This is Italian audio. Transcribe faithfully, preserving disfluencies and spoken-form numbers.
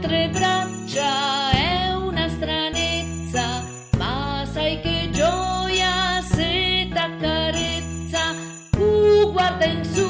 tre braccia è una stranezza, ma sai che gioia se t'accarezza. Uh, guarda in su